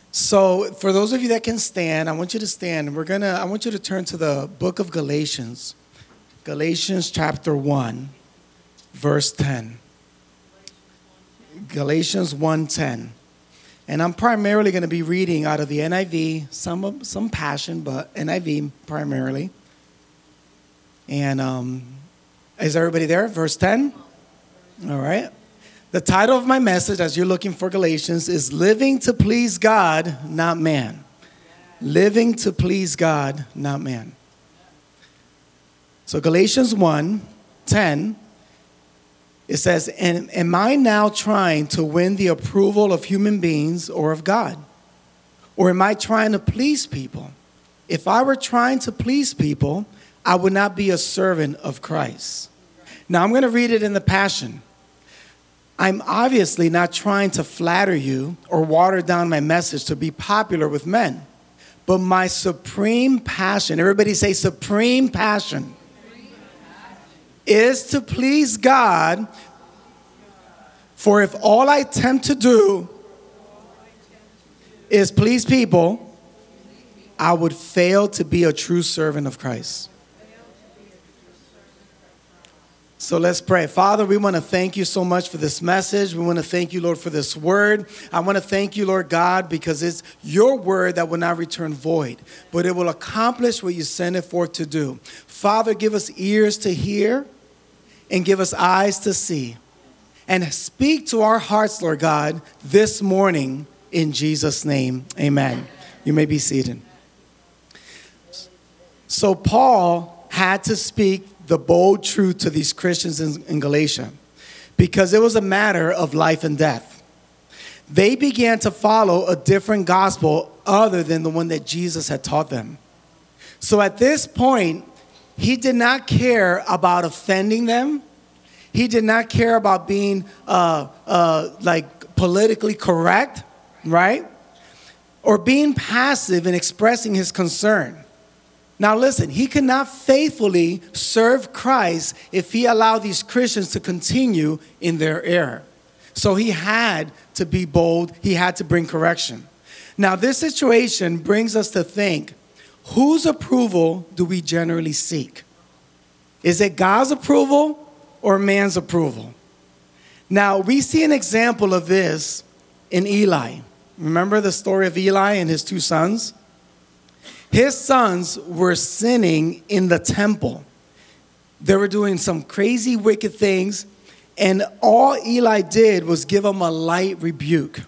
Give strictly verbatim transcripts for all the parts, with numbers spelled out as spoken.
So for those of you that can stand, I want you to stand. We're gonna. I want you to turn to the book of Galatians, Galatians chapter one, verse ten. Galatians one ten. And I'm primarily going to be reading out of the N I V, some some Passion, but N I V primarily. And um, is everybody there? Verse ten? All right. The title of my message, as you're looking for Galatians, is Living to Please God, Not Man. Living to Please God, Not Man. So Galatians one ten, it says, and am I now trying to win the approval of human beings or of God? Or am I trying to please people? If I were trying to please people, I would not be a servant of Christ. Now I'm going to read it in the Passion. I'm obviously not trying to flatter you or water down my message to be popular with men. But my supreme passion, everybody say supreme passion, is to please God. For if all I attempt to do is please people, I would fail to be a true servant of Christ. So let's pray. Father, we want to thank you so much for this message. We want to thank you, Lord, for this word. I want to thank you, Lord God, because it's your word that will not return void, but it will accomplish what you sent it forth to do. Father, give us ears to hear and give us eyes to see. And speak to our hearts, Lord God, this morning in Jesus' name. Amen. You may be seated. So Paul had to speak the bold truth to these Christians in, in Galatia because it was a matter of life and death. They began to follow a different gospel other than the one that Jesus had taught them. So at this point, he did not care about offending them. He did not care about being uh, uh, like politically correct, right? Or being passive in expressing his concern. Now listen, he could not faithfully serve Christ if he allowed these Christians to continue in their error. So he had to be bold. He had to bring correction. Now this situation brings us to think, whose approval do we generally seek? Is it God's approval or man's approval? Now we see an example of this in Eli. Remember the story of Eli and his two sons? His sons were sinning in the temple. They were doing some crazy, wicked things, and all Eli did was give them a light rebuke.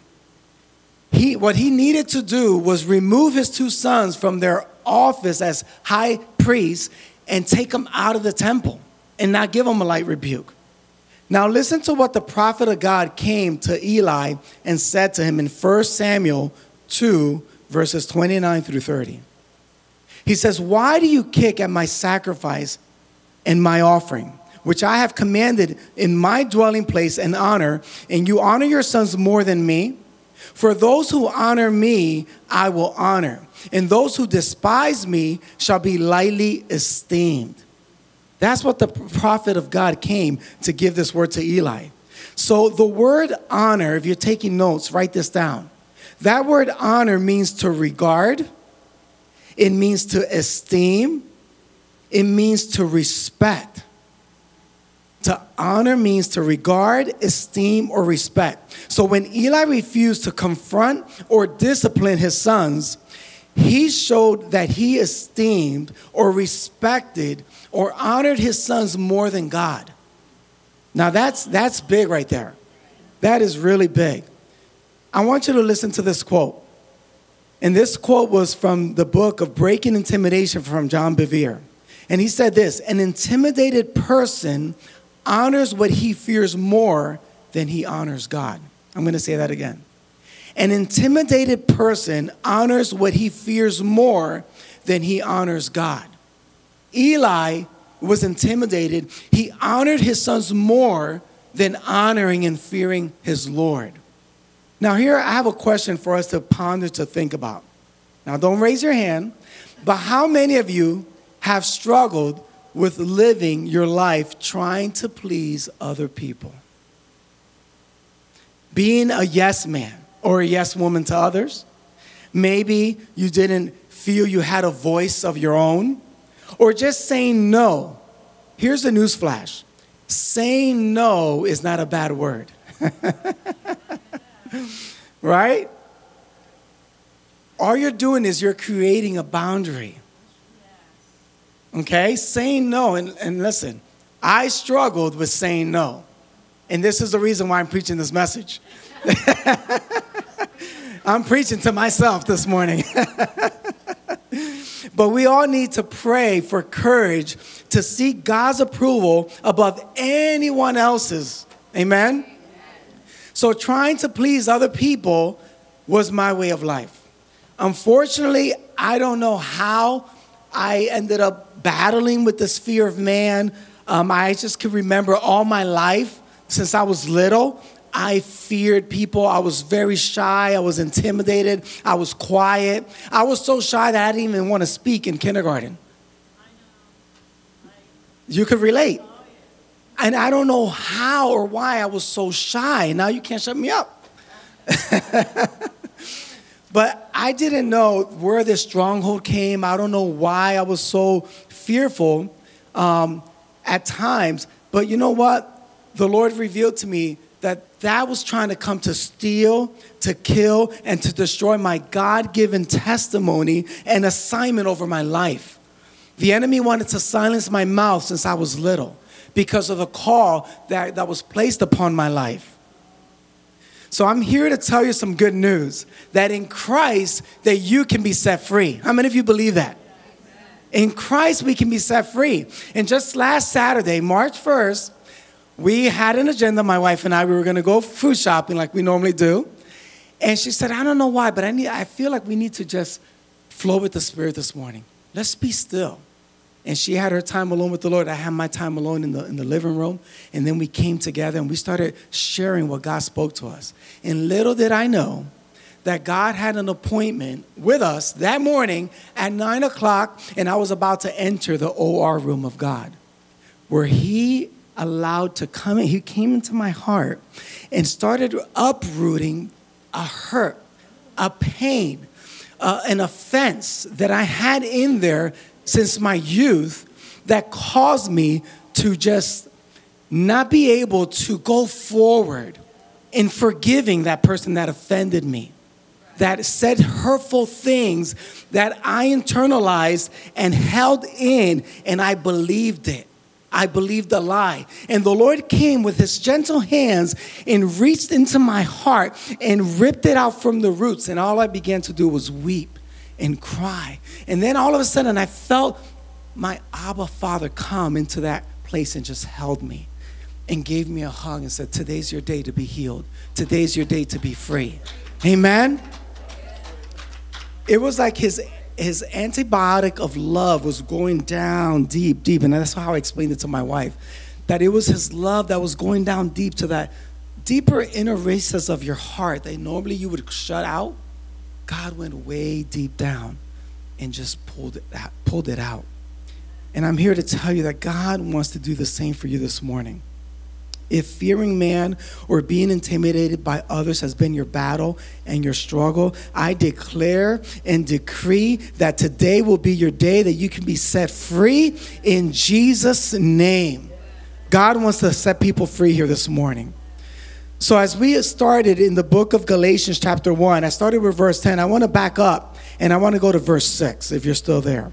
He, what he needed to do was remove his two sons from their office as high priests and take them out of the temple and not give them a light rebuke. Now listen to what the prophet of God came to Eli and said to him in First Samuel two, verses twenty-nine through thirty. He says, why do you kick at my sacrifice and my offering, which I have commanded in my dwelling place and honor, and you honor your sons more than me? For those who honor me, I will honor, and those who despise me shall be lightly esteemed. That's what the prophet of God came to give this word to Eli. So the word honor, if you're taking notes, write this down. That word honor means to regard. It means to esteem. It means to respect. To honor means to regard, esteem, or respect. So when Eli refused to confront or discipline his sons, he showed that he esteemed or respected or honored his sons more than God. Now that's that's big right there. That is really big. I want you to listen to this quote. And this quote was from the book of Breaking Intimidation from John Bevere. And he said this, an intimidated person honors what he fears more than he honors God. I'm going to say that again. An intimidated person honors what he fears more than he honors God. Eli was intimidated. He honored his sons more than honoring and fearing his Lord. Now here I have a question for us to ponder, to think about. Now don't raise your hand, but how many of you have struggled with living your life trying to please other people? Being a yes man or a yes woman to others. Maybe you didn't feel you had a voice of your own, or just saying no. Here's the news flash. Saying no is not a bad word. Right? All you're doing is you're creating a boundary. Okay? Saying no. And, and listen, I struggled with saying no. And this is the reason why I'm preaching this message. I'm preaching to myself this morning. But we all need to pray for courage to seek God's approval above anyone else's. Amen? So trying to please other people was my way of life. Unfortunately, I don't know how I ended up battling with this fear of man. Um, I just can remember all my life, since I was little, I feared people. I was very shy. I was intimidated. I was quiet. I was so shy that I didn't even want to speak in kindergarten. You could relate. And I don't know how or why I was so shy. Now you can't shut me up. But I didn't know where this stronghold came. I don't know why I was so fearful um, at times. But you know what? The Lord revealed to me that that was trying to come to steal, to kill, and to destroy my God-given testimony and assignment over my life. The enemy wanted to silence my mouth since I was little because of the call that, that was placed upon my life. So I'm here to tell you some good news, that in Christ, that you can be set free. How many of you believe that? In Christ, we can be set free. And just last Saturday, March first, we had an agenda, my wife and I. We were going to go food shopping like we normally do. And she said, I don't know why, but I need. I feel like we need to just flow with the Spirit this morning. Let's be still. And she had her time alone with the Lord. I had my time alone in the, in the living room. And then we came together and we started sharing what God spoke to us. And little did I know that God had an appointment with us that morning at nine o'clock. And I was about to enter the O R room of God, where he allowed to come in. He came into my heart and started uprooting a hurt, a pain, uh, an offense that I had in there since my youth that caused me to just not be able to go forward in forgiving that person that offended me, that said hurtful things that I internalized and held in, and I believed it. I believed a lie. And the Lord came with his gentle hands and reached into my heart and ripped it out from the roots. And all I began to do was weep and cry. And then all of a sudden I felt my Abba Father come into that place and just held me and gave me a hug and said, today's your day to be healed. Today's your day to be free. Amen? It was like his His antibiotic of love was going down deep, deep. And that's how I explained it to my wife, that it was his love that was going down deep to that deeper inner recess of your heart that normally you would shut out. God went way deep down and just pulled it out, pulled it out. And I'm here to tell you that God wants to do the same for you this morning. If fearing man or being intimidated by others has been your battle and your struggle, I declare and decree that today will be your day that you can be set free in Jesus' name. God wants to set people free here this morning. So as we started in the book of Galatians chapter one, I started with verse ten. I want to back up and I want to go to verse six if you're still there.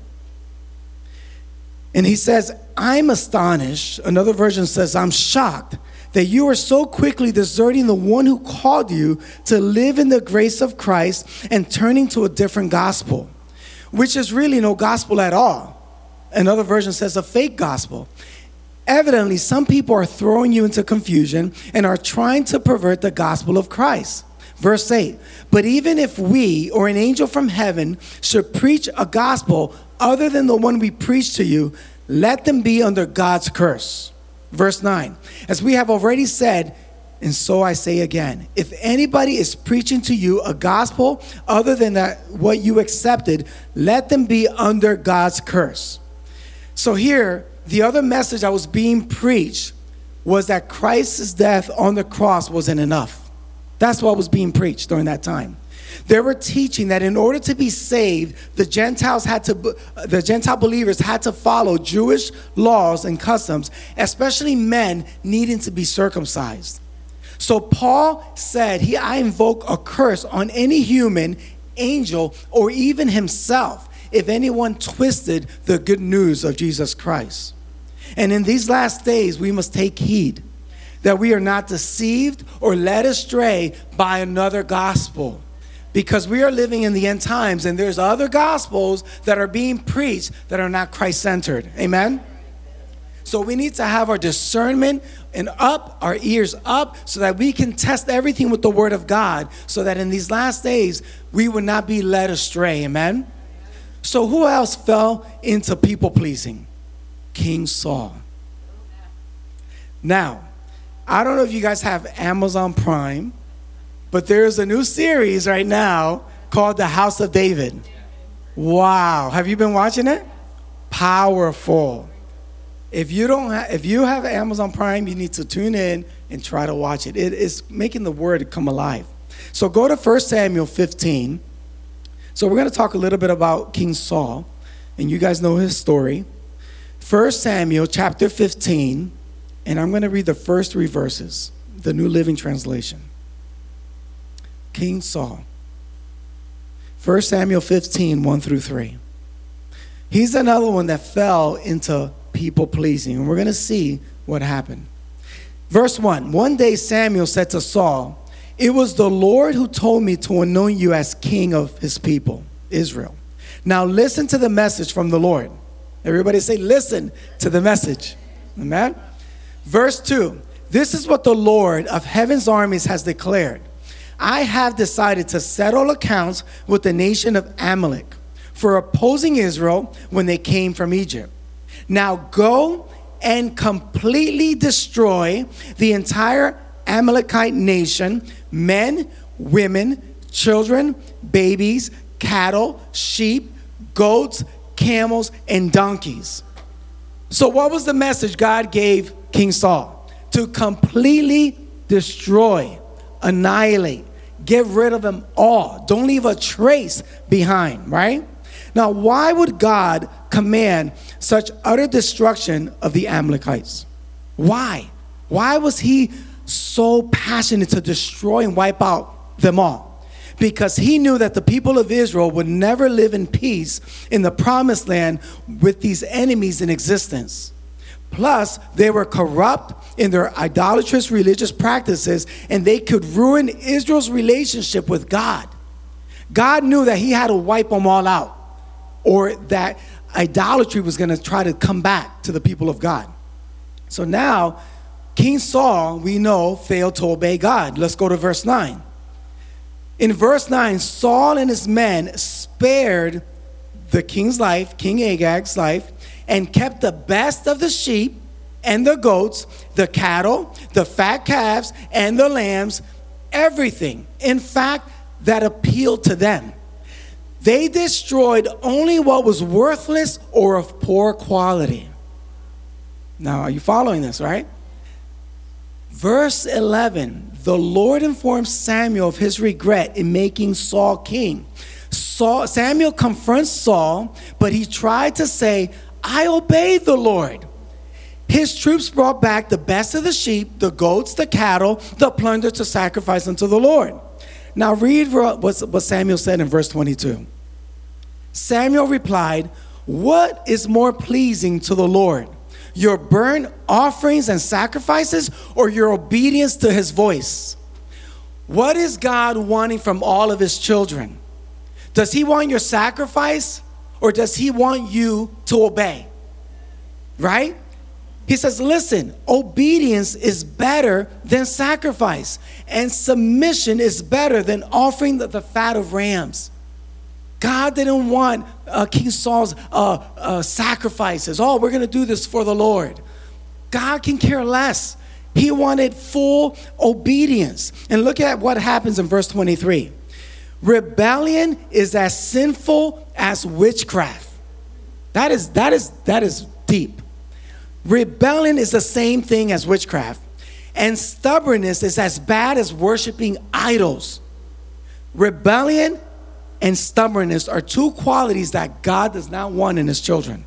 And he says, I'm astonished. Another version says, I'm shocked that you are so quickly deserting the one who called you to live in the grace of Christ and turning to a different gospel, which is really no gospel at all. Another version says a fake gospel. Evidently, some people are throwing you into confusion and are trying to pervert the gospel of Christ. Verse eight, but even if we or an angel from heaven should preach a gospel other than the one we preach to you, let them be under God's curse. Verse nine, as we have already said, and so I say again, if anybody is preaching to you a gospel other than that what you accepted, let them be under God's curse. So here, the other message that was being preached was that Christ's death on the cross wasn't enough. That's what was being preached during that time. They were teaching that in order to be saved, the Gentiles had to, the Gentile believers had to follow Jewish laws and customs, especially men needing to be circumcised. So Paul said, "He, I invoke a curse on any human, angel, or even himself if anyone twisted the good news of Jesus Christ." And in these last days, we must take heed that we are not deceived or led astray by another gospel. Because we are living in the end times, and there's other gospels that are being preached that are not Christ-centered. Amen? So we need to have our discernment and up, our ears up, so that we can test everything with the word of God, so that in these last days, we would not be led astray. Amen? So who else fell into people-pleasing? King Saul. Now, I don't know if you guys have Amazon Prime, but there's a new series right now called The House of David. Wow. Have you been watching it? Powerful. If you don't ha- if you have Amazon Prime, you need to tune in and try to watch it. It is making the word come alive. So go to First Samuel fifteen. So we're going to talk a little bit about King Saul, and you guys know his story. First Samuel chapter fifteen, and I'm going to read the first three verses, the New Living Translation. King Saul. First Samuel fifteen, one through three. He's another one that fell into people-pleasing, and we're going to see what happened. Verse one, one day Samuel said to Saul, "It was the Lord who told me to anoint you as king of his people, Israel. Now listen to the message from the Lord." Everybody say, listen to the message. Amen? Verse two, "This is what the Lord of heaven's armies has declared. I have decided to settle accounts with the nation of Amalek for opposing Israel when they came from Egypt. Now go and completely destroy the entire Amalekite nation, men, women, children, babies, cattle, sheep, goats, camels, and donkeys." So what was the message God gave King Saul? To completely destroy, annihilate, get rid of them all. Don't leave a trace behind, right? Now, why would God command such utter destruction of the Amalekites? Why? Why was he so passionate to destroy and wipe out them all? Because he knew that the people of Israel would never live in peace in the promised land with these enemies in existence. Plus, they were corrupt in their idolatrous religious practices, and they could ruin Israel's relationship with God. God knew that he had to wipe them all out, or that idolatry was going to try to come back to the people of God. So now, King Saul, we know, failed to obey God. Let's go to verse nine. In verse nine, Saul and his men spared the king's life, King Agag's life, and kept the best of the sheep and the goats, the cattle, the fat calves, and the lambs, everything, in fact, that appealed to them. They destroyed only what was worthless or of poor quality. Now, are you following this, right? Verse eleven, the Lord informs Samuel of his regret in making Saul king. Saul, Samuel confronts Saul, but he tried to say, "I obeyed the Lord." His troops brought back the best of the sheep, the goats, the cattle, the plunder to sacrifice unto the Lord. Now read what Samuel said in verse twenty-two. Samuel replied, "What is more pleasing to the Lord? Your burnt offerings and sacrifices, or your obedience to his voice?" What is God wanting from all of his children? Does he want your sacrifice, or does he want you to obey? Right? He says, listen, obedience is better than sacrifice, and submission is better than offering the, the fat of rams. God didn't want uh, King Saul's uh, uh, sacrifices. Oh, we're going to do this for the Lord. God can care less. He wanted full obedience. And look at what happens in verse twenty-three. Rebellion is as sinful as witchcraft. That is, that is, that is deep. Rebellion is the same thing as witchcraft. And stubbornness is as bad as worshiping idols. Rebellion and stubbornness are two qualities that God does not want in his children.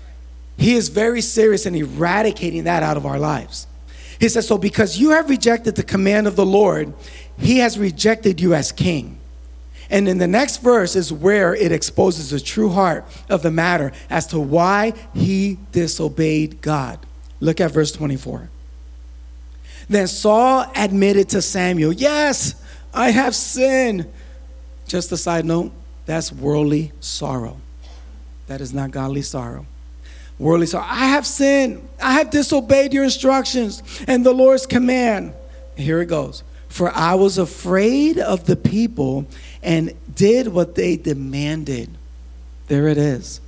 He is very serious in eradicating that out of our lives. He says, so because you have rejected the command of the Lord, he has rejected you as king. And in the next verse is where it exposes the true heart of the matter as to why he disobeyed God. Look at verse twenty-four. Then Saul admitted to Samuel, yes, I have sinned. Just a side note, that's worldly sorrow. That is not godly sorrow. Worldly sorrow. I have sinned. I have disobeyed your instructions and the Lord's command. Here it goes. For I was afraid of the people and did what they demanded. There it is.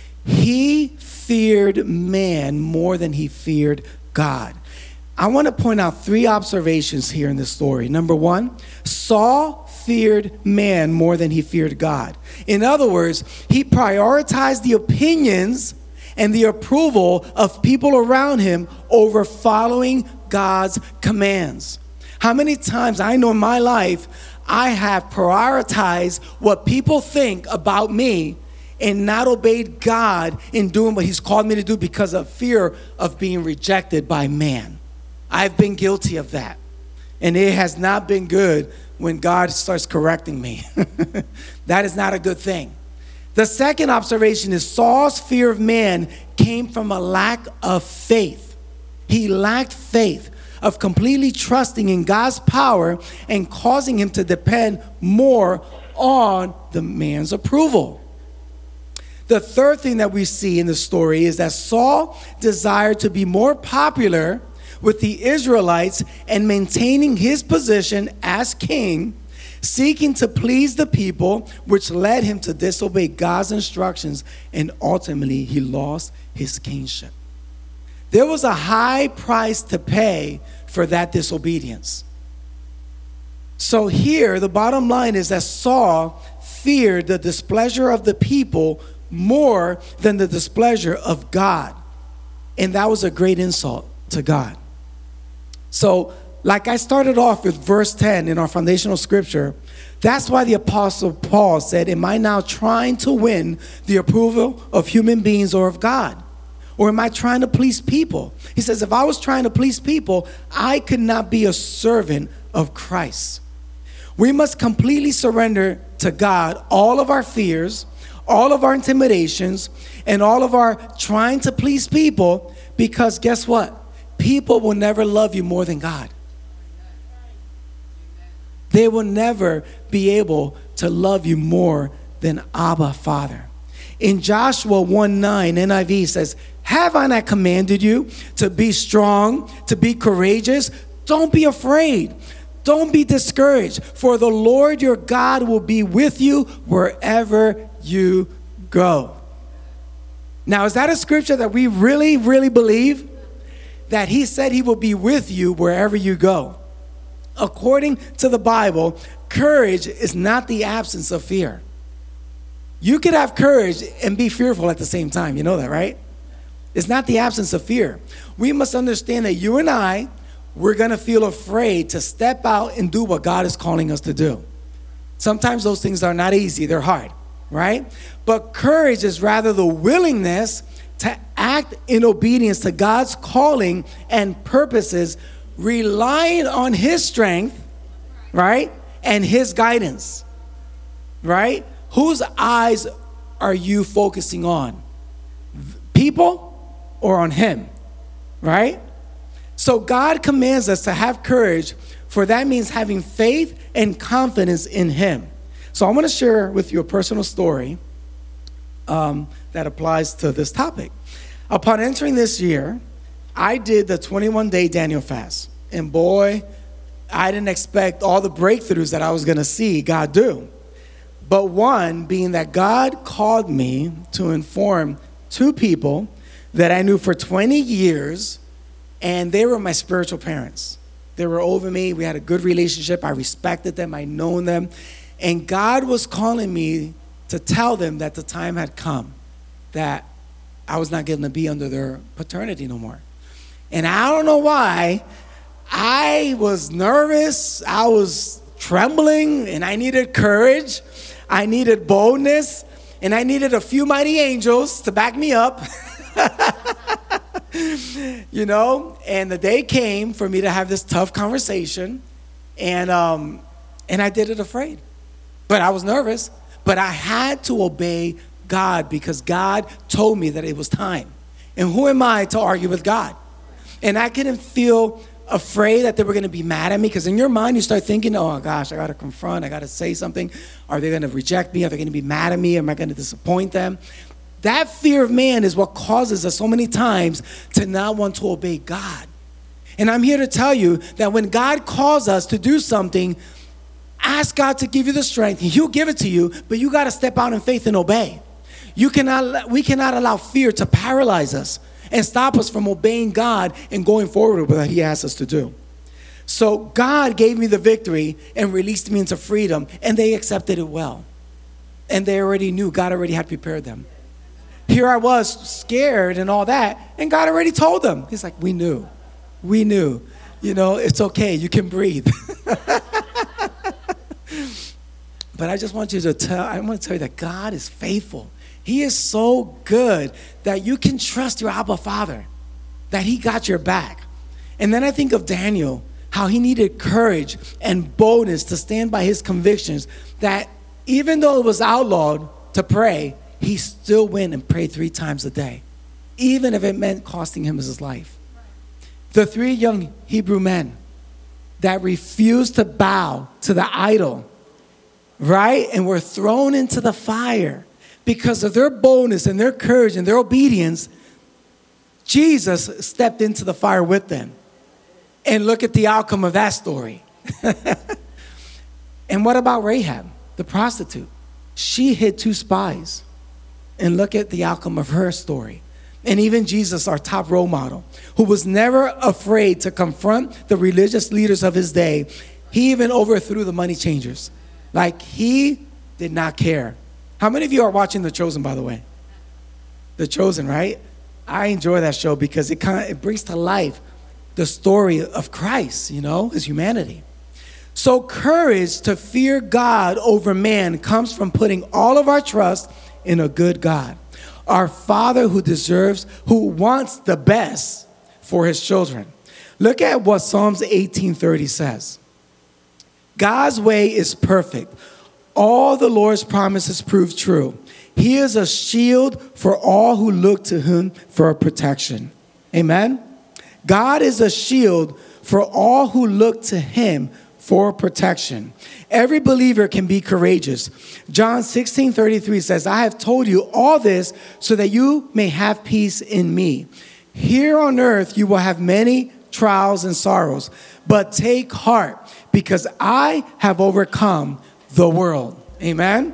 He feared man more than he feared God. I want to point out three observations here in this story. Number one, Saul feared man more than he feared God. In other words, he prioritized the opinions and the approval of people around him over following God's commands. How many times I know in my life I have prioritized what people think about me and not obeyed God in doing what he's called me to do because of fear of being rejected by man. I've been guilty of that. And it has not been good when God starts correcting me. That is not a good thing. The second observation is Saul's fear of man came from a lack of faith. He lacked faith of completely trusting in God's power and causing him to depend more on the man's approval. The third thing that we see in the story is that Saul desired to be more popular with the Israelites and maintaining his position as king, seeking to please the people, which led him to disobey God's instructions, and ultimately he lost his kingship. There was a high price to pay for that disobedience. So here, the bottom line is that Saul feared the displeasure of the people more than the displeasure of God. And that was a great insult to God. So, like I started off with verse ten in our foundational scripture, that's why the Apostle Paul said, am I now trying to win the approval of human beings or of God? Or am I trying to please people? He says, if I was trying to please people, I could not be a servant of Christ. We must completely surrender to God all of our fears, all of our intimidations, and all of our trying to please people, because guess what? People will never love you more than God. They will never be able to love you more than Abba, Father. In Joshua one nine, N I V says, have I not commanded you to be strong, to be courageous? Don't be afraid. Don't be discouraged, for the Lord your God will be with you wherever you go. Now, is that a scripture that we really, really believe? That he said he will be with you wherever you go. According to the Bible, courage is not the absence of fear. You could have courage and be fearful at the same time. You know that, right? It's not the absence of fear. We must understand that you and I, we're going to feel afraid to step out and do what God is calling us to do. Sometimes those things are not easy. They're hard, right? But courage is rather the willingness to act in obedience to God's calling and purposes, relying on his strength, right? And his guidance, right? Whose eyes are you focusing on? People or on him, right? So God commands us to have courage, for that means having faith and confidence in him. So I want to share with you a personal story um, that applies to this topic. Upon entering this year, I did the twenty-one day Daniel fast. And boy, I didn't expect all the breakthroughs that I was going to see God do. But one being that God called me to inform two people that I knew for twenty years, and they were my spiritual parents. They were over me. We had a good relationship. I respected them. I known them. And God was calling me to tell them that the time had come, that I was not going to be under their paternity no more. And I don't know why, I was nervous. I was trembling, and I needed courage. I needed boldness, and I needed a few mighty angels to back me up. You know, and the day came for me to have this tough conversation, and um, and I did it afraid. But I was nervous, but I had to obey God because God told me that it was time. And who am I to argue with God? And I couldn't feel afraid that they were going to be mad at me, because in your mind you start thinking, oh gosh, I got to confront, I got to say something. Are they going to reject me? Are they going to be mad at me? Am I going to disappoint them? That fear of man is what causes us so many times to not want to obey God. And I'm here to tell you that when God calls us to do something, ask God to give you the strength, and He'll give it to you, but you got to step out in faith and obey. You cannot, we cannot allow fear to paralyze us and stop us from obeying God and going forward with what He asks us to do. So God gave me the victory and released me into freedom, and they accepted it well. And they already knew. God already had prepared them. Here I was scared and all that, and God already told them. He's like, we knew. We knew. You know, it's okay. You can breathe. But I just want you to tell, I want to tell you that God is faithful. He is so good that you can trust your Abba Father, that He got your back. And then I think of Daniel, how he needed courage and boldness to stand by his convictions, that even though it was outlawed to pray, he still went and prayed three times a day, even if it meant costing him his life. The three young Hebrew men that refused to bow to the idol, right, and were thrown into the fire because of their boldness and their courage and their obedience, Jesus stepped into the fire with them. And look at the outcome of that story. And what about Rahab, the prostitute? She hid two spies. And look at the outcome of her story. And even Jesus, our top role model, who was never afraid to confront the religious leaders of his day, he even overthrew the money changers. Like, he did not care. How many of you are watching The Chosen, by the way? The Chosen, right? I enjoy that show because it kind of it brings to life the story of Christ, you know, his humanity. So courage to fear God over man comes from putting all of our trust in a good God, our Father who deserves, who wants the best for his children. Look at what Psalms eighteen thirty says. God's way is perfect. All the Lord's promises prove true. He is a shield for all who look to him for protection. Amen? God is a shield for all who look to him for protection. Every believer can be courageous. John sixteen thirty-three says, I have told you all this so that you may have peace in me. Here on earth you will have many trials and sorrows, but take heart because I have overcome the world. Amen?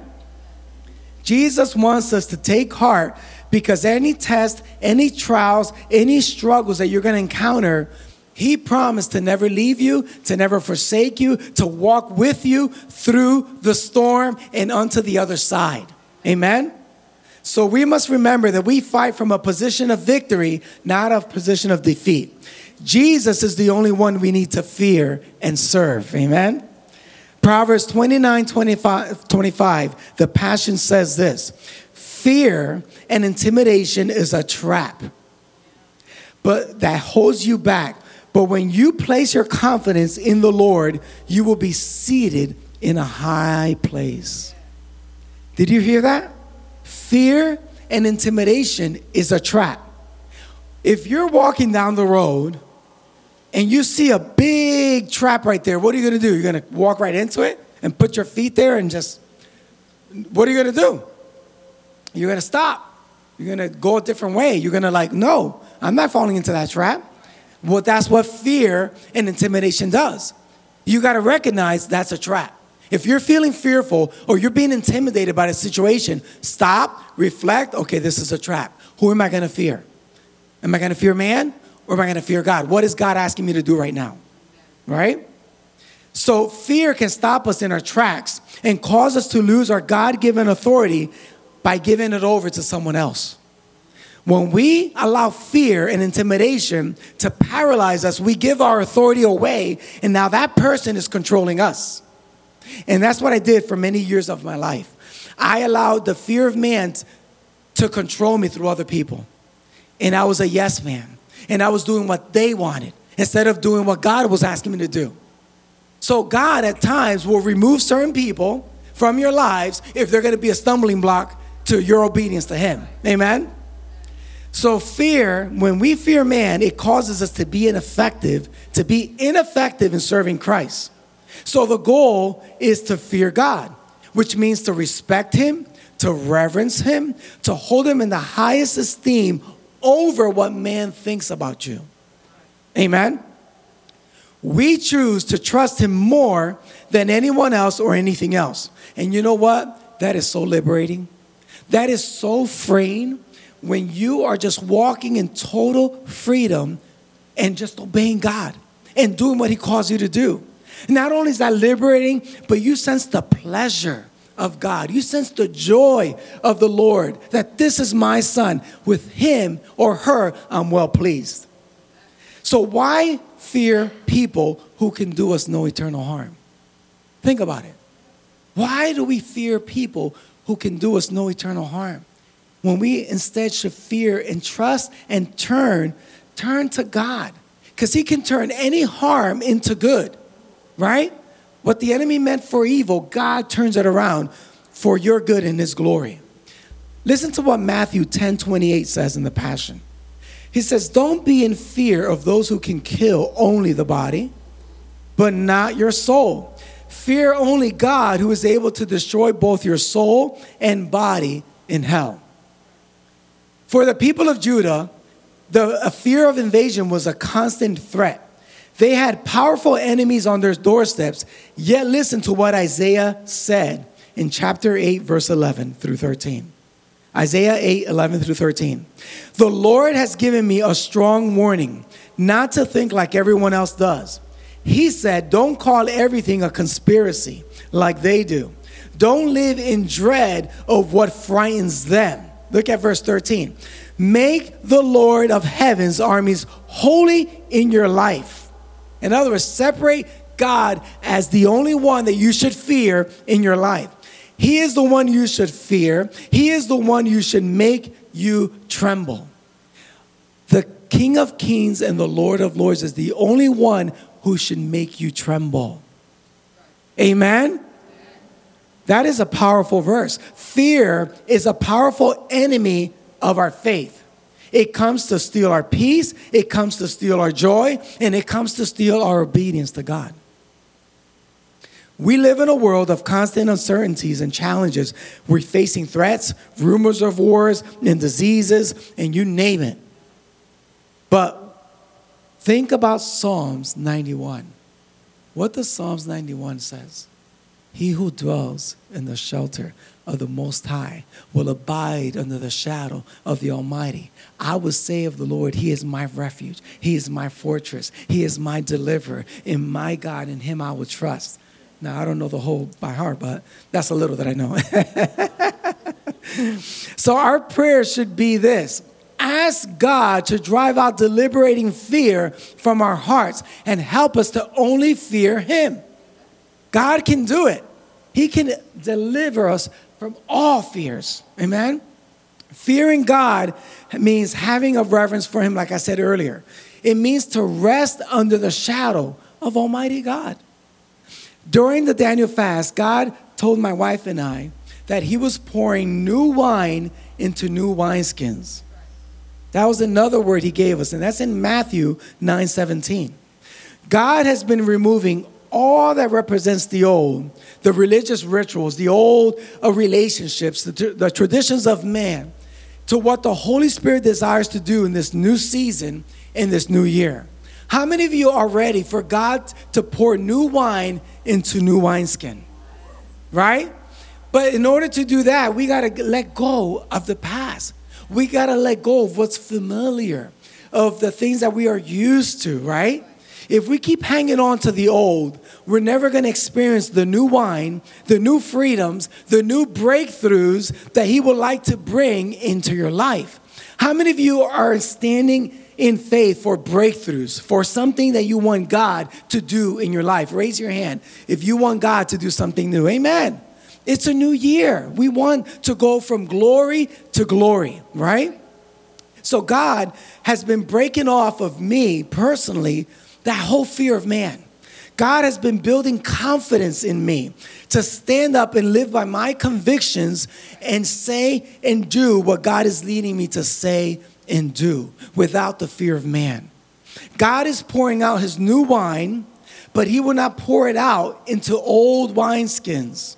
Jesus wants us to take heart because any test, any trials, any struggles that you're going to encounter, he promised to never leave you, to never forsake you, to walk with you through the storm and onto the other side. Amen? So we must remember that we fight from a position of victory, not a position of defeat. Jesus is the only one we need to fear and serve. Amen? Proverbs twenty-nine, twenty-five, twenty-five, the Passion says this: fear and intimidation is a trap, but that holds you back. But when you place your confidence in the Lord, you will be seated in a high place. Did you hear that? Fear and intimidation is a trap. If you're walking down the road and you see a big trap right there, what are you going to do? You're going to walk right into it and put your feet there and just, what are you going to do? You're going to stop. You're going to go a different way. You're going to like, no, I'm not falling into that trap. Well, that's what fear and intimidation does. You got to recognize that's a trap. If you're feeling fearful or you're being intimidated by the situation, stop, reflect. Okay, this is a trap. Who am I going to fear? Am I going to fear man or am I going to fear God? What is God asking me to do right now? Right? So fear can stop us in our tracks and cause us to lose our God-given authority by giving it over to someone else. When we allow fear and intimidation to paralyze us, we give our authority away, and now that person is controlling us. And that's what I did for many years of my life. I allowed the fear of man to control me through other people. And I was a yes man. And I was doing what they wanted instead of doing what God was asking me to do. So God at times will remove certain people from your lives if they're going to be a stumbling block to your obedience to him. Amen? So fear, when we fear man, it causes us to be ineffective, to be ineffective in serving Christ. So the goal is to fear God, which means to respect him, to reverence him, to hold him in the highest esteem over what man thinks about you. Amen? We choose to trust him more than anyone else or anything else. And you know what? That is so liberating. That is so freeing when you are just walking in total freedom and just obeying God and doing what he calls you to do. Not only is that liberating, but you sense the pleasure of God. You sense the joy of the Lord that this is my son. With him or her, I'm well pleased. So why fear people who can do us no eternal harm? Think about it. Why do we fear people who can do us no eternal harm, when we instead should fear and trust and turn, turn to God? Because he can turn any harm into good, right? What the enemy meant for evil, God turns it around for your good and his glory. Listen to what Matthew ten twenty-eight says in the Passion. He says, don't be in fear of those who can kill only the body, but not your soul. Fear only God, who is able to destroy both your soul and body in hell. For the people of Judah, the fear of invasion was a constant threat. They had powerful enemies on their doorsteps. Yet listen to what Isaiah said in chapter eight, verse eleven through thirteen. Isaiah eight, eleven through thirteen. The Lord has given me a strong warning, not to think like everyone else does. He said, don't call everything a conspiracy like they do. Don't live in dread of what frightens them. Look at verse thirteen. Make the Lord of heaven's armies holy in your life. In other words, separate God as the only one that you should fear in your life. He is the one you should fear. He is the one you should make you tremble. The King of Kings and the Lord of Lords is the only one who should make you tremble. Amen? That is a powerful verse. Fear is a powerful enemy of our faith. It comes to steal our peace, it comes to steal our joy, and it comes to steal our obedience to God. We live in a world of constant uncertainties and challenges. We're facing threats, rumors of wars, and diseases, and you name it. But think about Psalms ninety-one. What does Psalms ninety-one says? He who dwells in the shelter of the Most High will abide under the shadow of the Almighty. I will say of the Lord, he is my refuge. He is my fortress. He is my deliverer. In my God, in him I will trust. Now, I don't know the whole by heart, but that's a little that I know. So our prayer should be this. Ask God to drive out deliberating fear from our hearts and help us to only fear him. God can do it. He can deliver us from all fears. Amen? Fearing God means having a reverence for him, like I said earlier. It means to rest under the shadow of Almighty God. During the Daniel fast, God told my wife and I that he was pouring new wine into new wineskins. That was another word he gave us, and that's in Matthew nine seventeen. God has been removing all that represents the old, the religious rituals, the old uh, relationships, the, the traditions of man, to what the Holy Spirit desires to do in this new season, in this new year. How many of you are ready for God to pour new wine into new wineskin? Right? But in order to do that, we got to let go of the past. We got to let go of what's familiar, of the things that we are used to, right? If we keep hanging on to the old, we're never going to experience the new wine, the new freedoms, the new breakthroughs that he would like to bring into your life. How many of you are standing in faith for breakthroughs, for something that you want God to do in your life? Raise your hand if you want God to do something new. Amen. It's a new year. We want to go from glory to glory, right? So God has been breaking off of me personally that whole fear of man. God has been building confidence in me to stand up and live by my convictions and say and do what God is leading me to say and do without the fear of man. God is pouring out his new wine, but he will not pour it out into old wineskins,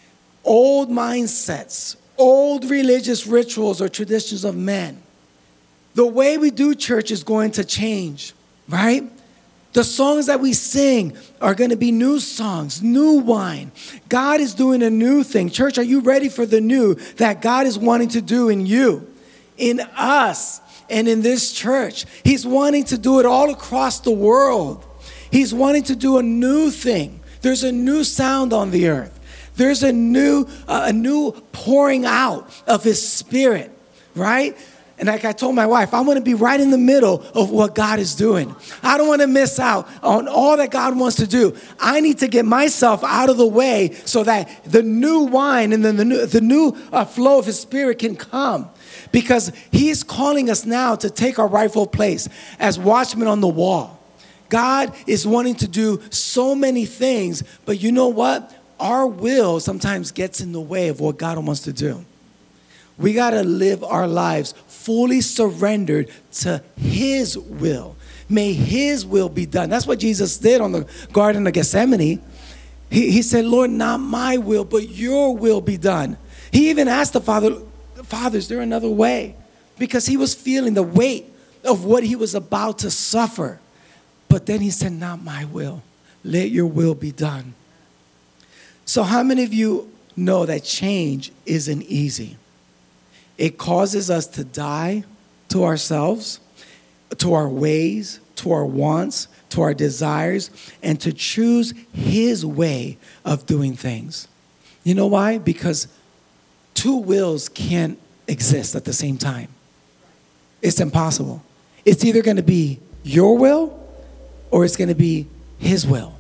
old mindsets, old religious rituals or traditions of men. The way we do church is going to change, right? The songs that we sing are going to be new songs, new wine. God is doing a new thing. Church, are you ready for the new that God is wanting to do in you, in us, and in this church? He's wanting to do it all across the world. He's wanting to do a new thing. There's a new sound on the earth. There's a new, uh, a new pouring out of his spirit, right? And like I told my wife, I want to be right in the middle of what God is doing. I don't want to miss out on all that God wants to do. I need to get myself out of the way so that the new wine and then the new, the new uh, flow of his spirit can come. Because he's calling us now to take our rightful place as watchmen on the wall. God is wanting to do so many things, but you know what? Our will sometimes gets in the way of what God wants to do. We got to live our lives fully surrendered to his will. May his will be done. That's what Jesus did on the Garden of Gethsemane. He, he said, Lord, not my will, but your will be done. He even asked the Father, Father, is there another way? Because he was feeling the weight of what he was about to suffer. But then he said, not my will. Let your will be done. So how many of you know that change isn't easy? It causes us to die to ourselves, to our ways, to our wants, to our desires, and to choose his way of doing things. You know why? Because two wills can't exist at the same time. It's impossible. It's either going to be your will or it's going to be his will.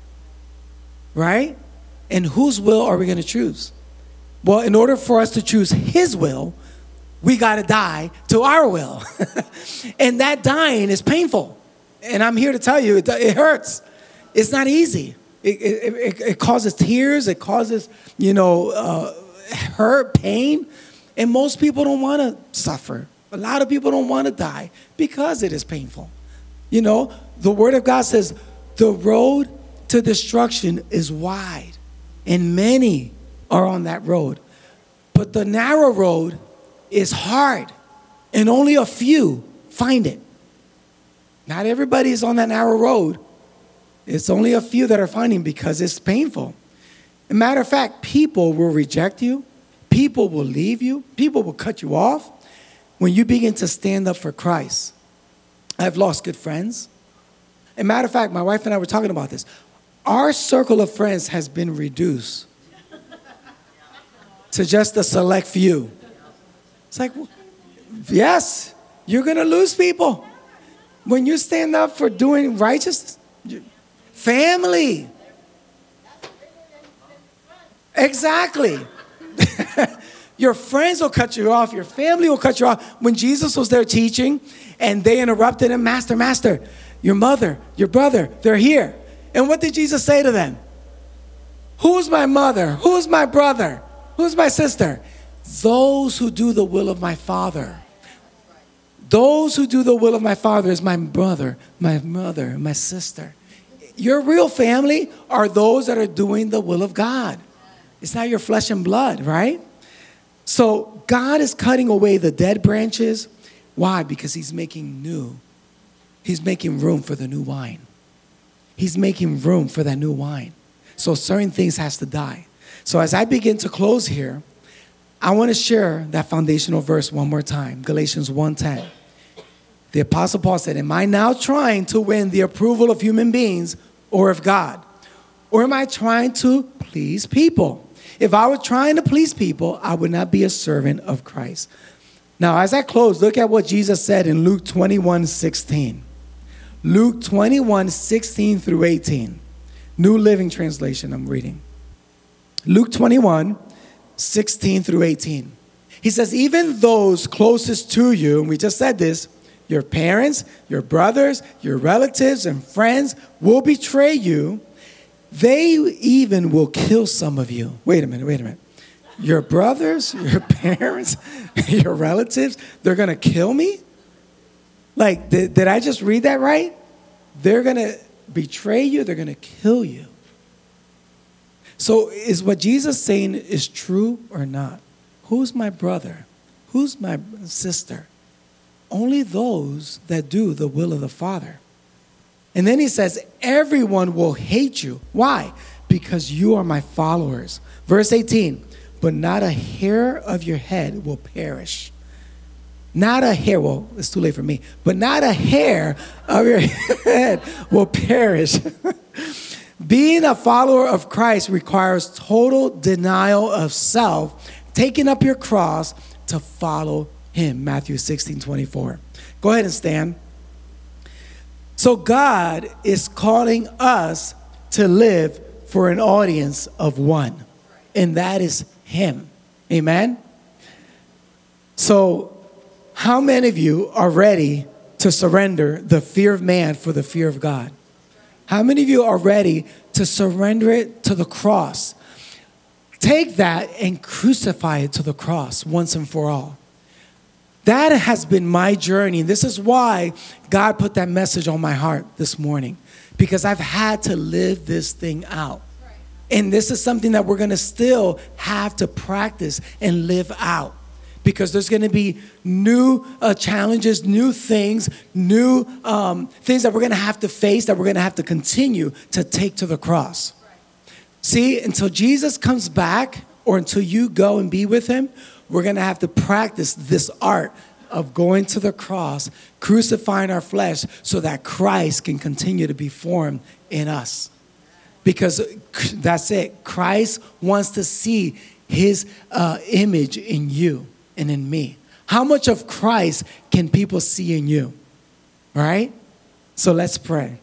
Right? And whose will are we going to choose? Well, in order for us to choose his will, we got to die to our will. And that dying is painful. And I'm here to tell you, it, it hurts. It's not easy. It, it, it, it causes tears. It causes, you know, uh, hurt, pain. And most people don't want to suffer. A lot of people don't want to die because it is painful. You know, the Word of God says the road to destruction is wide, and many are on that road. But the narrow road is hard, and only a few find it. Not everybody is on that narrow road. It's only a few that are finding because it's painful. As a matter of fact, people will reject you. People will leave you. People will cut you off when you begin to stand up for Christ. I've lost good friends. As a matter of fact, my wife and I were talking about this. Our circle of friends has been reduced to just a select few. It's like, yes, you're going to lose people. When you stand up for doing righteousness, family. Exactly. Your friends will cut you off. Your family will cut you off. When Jesus was there teaching and they interrupted him, Master, Master, your mother, your brother, they're here. And what did Jesus say to them? Who's my mother? Who's my brother? Who's my sister? Those who do the will of my Father. Those who do the will of my Father is my brother, my mother, my sister. Your real family are those that are doing the will of God. It's not your flesh and blood, right? So God is cutting away the dead branches. Why? Because he's making new. He's making room for the new wine. He's making room for that new wine. So certain things has to die. So as I begin to close here, I want to share that foundational verse one more time. Galatians one ten. The Apostle Paul said, am I now trying to win the approval of human beings or of God? Or am I trying to please people? If I were trying to please people, I would not be a servant of Christ. Now, as I close, look at what Jesus said in Luke twenty-one sixteen. Luke twenty-one sixteen through eighteen. New Living Translation I'm reading. Luke twenty-one sixteen through eighteen. He says, even those closest to you, and we just said this, your parents, your brothers, your relatives, and friends will betray you. They even will kill some of you. Wait a minute, wait a minute. Your brothers, your parents, your relatives, they're going to kill me? Like, did, did I just read that right? They're going to betray you. They're going to kill you. So is what Jesus saying is true or not? Who's my brother? Who's my sister? Only those that do the will of the Father. And then he says, everyone will hate you. Why? Because you are my followers. Verse eighteen, but not a hair of your head will perish. Not a hair, well, it's too late for me, but not a hair of your head will perish. Being a follower of Christ requires total denial of self, taking up your cross to follow him. Matthew sixteen twenty-four. Go ahead and stand. So God is calling us to live for an audience of one, and that is him. Amen? So how many of you are ready to surrender the fear of man for the fear of God? How many of you are ready to surrender it to the cross? Take that and crucify it to the cross once and for all. That has been my journey. This is why God put that message on my heart this morning, because I've had to live this thing out. And this is something that we're going to still have to practice and live out, because there's going to be new uh, challenges, new things, new um, things that we're going to have to face, that we're going to have to continue to take to the cross. See, until Jesus comes back, or until you go and be with him, we're going to have to practice this art of going to the cross, crucifying our flesh so that Christ can continue to be formed in us. Because that's it. Christ wants to see his uh, image in you and in me. How much of Christ can people see in you? All right? So let's pray.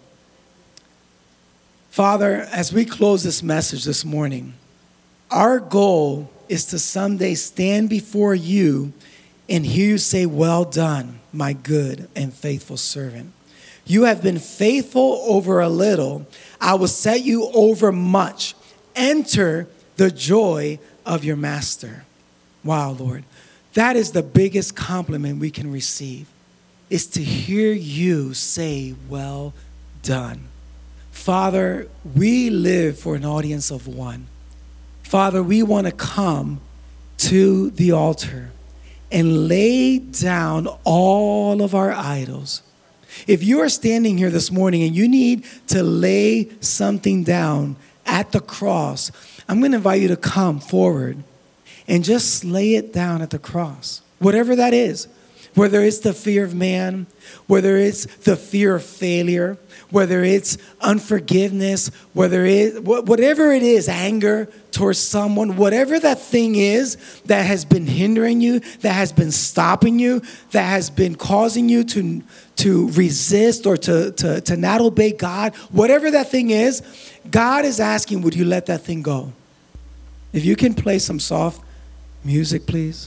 Father, as we close this message this morning, our goal is to someday stand before you and hear you say, well done, my good and faithful servant. You have been faithful over a little. I will set you over much. Enter the joy of your master. Wow, Lord. That is the biggest compliment we can receive, is to hear you say, well done. Father, we live for an audience of one. Father, we want to come to the altar and lay down all of our idols. If you are standing here this morning and you need to lay something down at the cross, I'm going to invite you to come forward and just lay it down at the cross. Whatever that is. Whether it's the fear of man, whether it's the fear of failure, whether it's unforgiveness, whether it, whatever it is, anger towards someone, whatever that thing is that has been hindering you, that has been stopping you, that has been causing you to, to resist or to, to, to not obey God, whatever that thing is, God is asking, would you let that thing go? If you can play some soft music, please.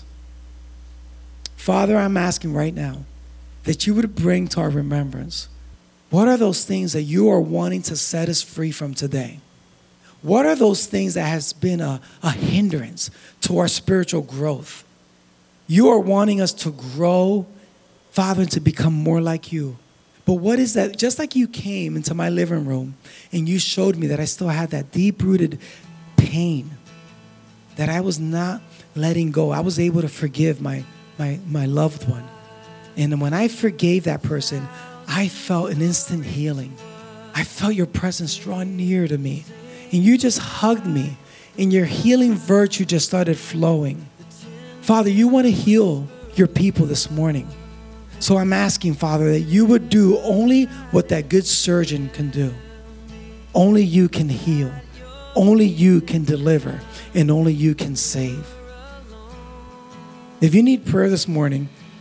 Father, I'm asking right now that you would bring to our remembrance, what are those things that you are wanting to set us free from today? What are those things that has been a, a hindrance to our spiritual growth? You are wanting us to grow, Father, to become more like you. But what is that? Just like you came into my living room and you showed me that I still had that deep-rooted pain that I was not letting go. I was able to forgive my My, my loved one. And when I forgave that person, I felt an instant healing. I felt your presence draw near to me. And you just hugged me. And your healing virtue just started flowing. Father, you want to heal your people this morning. So I'm asking, Father, that you would do only what that good surgeon can do. Only you can heal. Only you can deliver. And only you can save. If you need prayer this morning,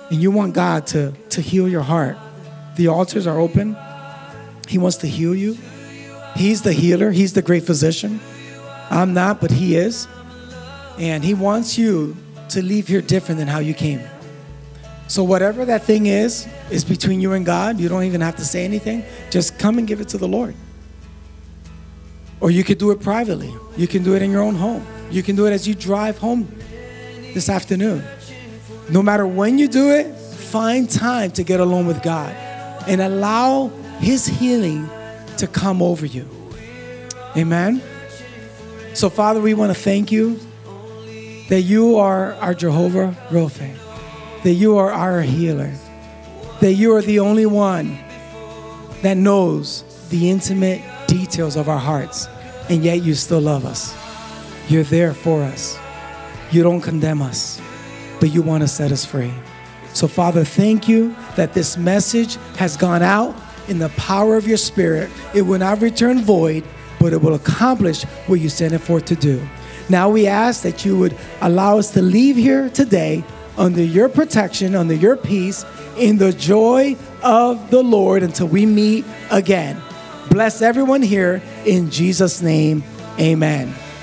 and you want God to, to heal your heart, the altars are open. He wants to heal you. He's the healer. He's the great physician. I'm not, but he is. And he wants you to leave here different than how you came. So whatever that thing is, is between you and God. You don't even have to say anything. Just come and give it to the Lord. Or you could do it privately. You can do it in your own home. You can do it as you drive home this afternoon. No matter when you do it, find time to get alone with God and allow his healing to come over you. Amen. So Father, we want to thank you that you are our Jehovah Rapha, that you are our healer, that you are the only one that knows the intimate details of our hearts, and yet you still love us. You're there for us. You don't condemn us, but you want to set us free. So Father, thank you that this message has gone out in the power of your Spirit. It will not return void, but it will accomplish what you sent it forth to do. Now we ask that you would allow us to leave here today under your protection, under your peace, in the joy of the Lord until we meet again. Bless everyone here in Jesus' name. Amen.